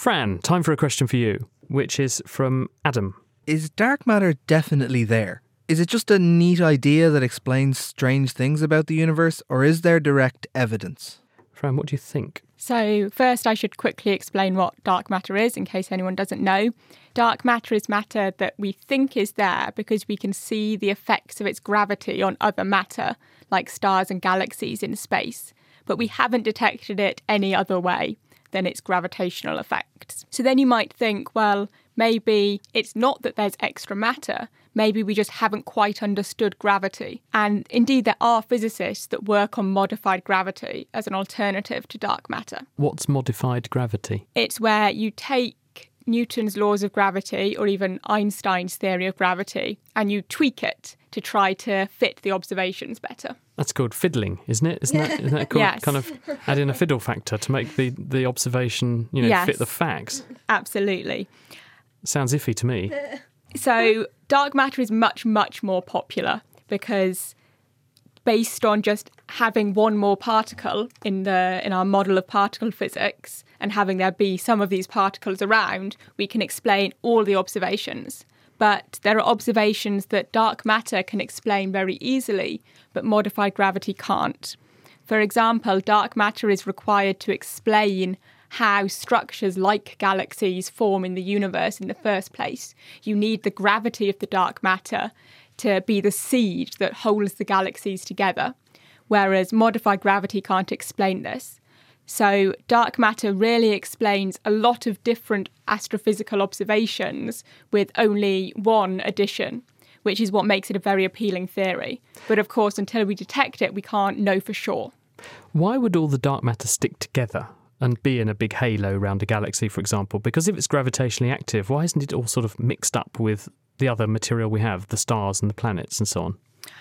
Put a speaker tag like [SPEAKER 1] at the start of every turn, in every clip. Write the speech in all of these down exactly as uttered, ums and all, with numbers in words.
[SPEAKER 1] Fran, time for a question for you, which is from Adam.
[SPEAKER 2] Is dark matter definitely there? Is it just a neat idea that explains strange things about the universe, or is there direct evidence?
[SPEAKER 1] Fran, what do you think?
[SPEAKER 3] So first I should quickly explain what dark matter is in case anyone doesn't know. Dark matter is matter that we think is there because we can see the effects of its gravity on other matter, like stars and galaxies in space. But we haven't detected it any other way than its gravitational effects. So then you might think, well, maybe it's not that there's extra matter. Maybe we just haven't quite understood gravity. And indeed, there are physicists that work on modified gravity as an alternative to dark matter.
[SPEAKER 1] What's modified gravity?
[SPEAKER 3] It's where you take Newton's laws of gravity, or even Einstein's theory of gravity, and you tweak it to try to fit the observations better.
[SPEAKER 1] That's called fiddling, isn't it? Isn't that, isn't that called
[SPEAKER 3] Yes.
[SPEAKER 1] kind of add in a fiddle factor to make the, the observation, you know,
[SPEAKER 3] Yes.
[SPEAKER 1] fit the facts?
[SPEAKER 3] Absolutely.
[SPEAKER 1] Sounds iffy to me.
[SPEAKER 3] So dark matter is much, much more popular because based on just having one more particle in the in our model of particle physics and having there be some of these particles around, we can explain all the observations. But there are observations that dark matter can explain very easily, but modified gravity can't. For example, dark matter is required to explain how structures like galaxies form in the universe in the first place. You need the gravity of the dark matter to be the seed that holds the galaxies together, whereas modified gravity can't explain this. So dark matter really explains a lot of different astrophysical observations with only one addition, which is what makes it a very appealing theory. But of course, until we detect it, we can't know for sure.
[SPEAKER 1] Why would all the dark matter stick together and be in a big halo around a galaxy, for example? Because if it's gravitationally active, why isn't it all sort of mixed up with the other material we have, the stars and the planets and so on?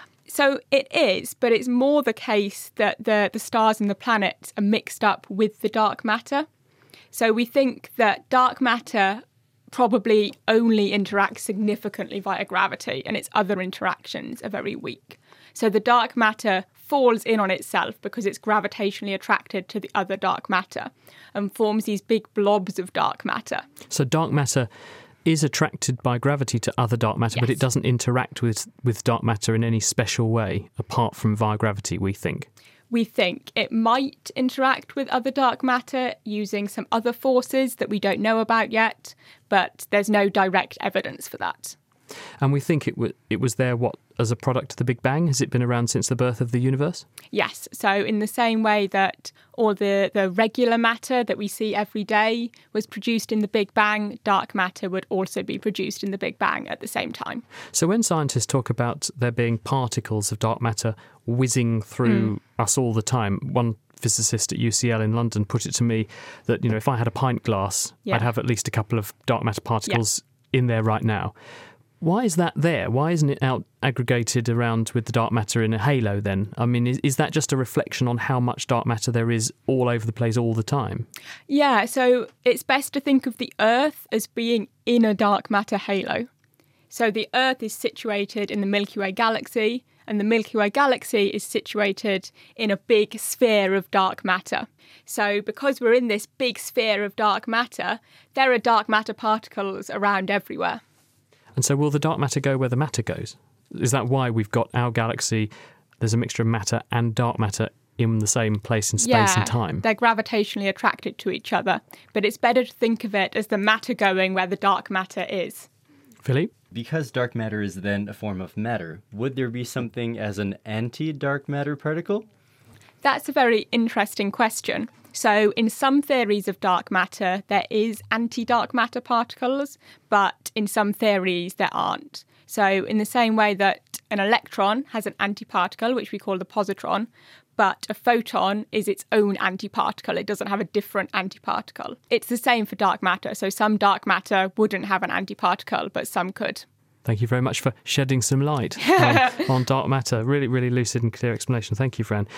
[SPEAKER 3] So it is, but it's more the case that the, the stars and the planets are mixed up with the dark matter. So we think that dark matter probably only interacts significantly via gravity, and its other interactions are very weak. So the dark matter falls in on itself because it's gravitationally attracted to the other dark matter and forms these big blobs of dark matter.
[SPEAKER 1] So dark matter is attracted by gravity to other dark matter,
[SPEAKER 3] Yes.
[SPEAKER 1] but it doesn't interact with, with dark matter in any special way, apart from via gravity, we think.
[SPEAKER 3] We think it might interact with other dark matter using some other forces that we don't know about yet, but there's no direct evidence for that.
[SPEAKER 1] And we think it, w- it was there, what, as a product of the Big Bang? Has it been around since the birth of the universe?
[SPEAKER 3] Yes, so in the same way that all the, the regular matter that we see every day was produced in the Big Bang, dark matter would also be produced in the Big Bang at the same time.
[SPEAKER 1] So when scientists talk about there being particles of dark matter whizzing through mm. us all the time, one physicist at U C L in London put it to me that, you know, if I had a pint glass, yeah. I'd have at least a couple of dark matter particles yeah. in there right now. Why is that there? Why isn't it out aggregated around with the dark matter in a halo then? I mean, is, is that just a reflection on how much dark matter there is all over the place all the time?
[SPEAKER 3] Yeah, so it's best to think of the Earth as being in a dark matter halo. So the Earth is situated in the Milky Way galaxy, and the Milky Way galaxy is situated in a big sphere of dark matter. So because we're in this big sphere of dark matter, there are dark matter particles around everywhere.
[SPEAKER 1] And so will the dark matter go where the matter goes? Is that why we've got our galaxy, there's a mixture of matter and dark matter in the same place in space
[SPEAKER 3] yeah,
[SPEAKER 1] and time?
[SPEAKER 3] They're gravitationally attracted to each other. But it's better to think of it as the matter going where the dark matter is.
[SPEAKER 1] Philippe?
[SPEAKER 4] Because dark matter is then a form of matter, would there be something as an anti-dark matter particle?
[SPEAKER 3] That's a very interesting question. So in some theories of dark matter, there is anti-dark matter particles, but in some theories there aren't. So in the same way that an electron has an antiparticle, which we call the positron, but a photon is its own antiparticle. It doesn't have a different antiparticle. It's the same for dark matter. So some dark matter wouldn't have an antiparticle, but some could.
[SPEAKER 1] Thank you very much for shedding some light on, on dark matter. Really, really lucid and clear explanation. Thank you, Fran.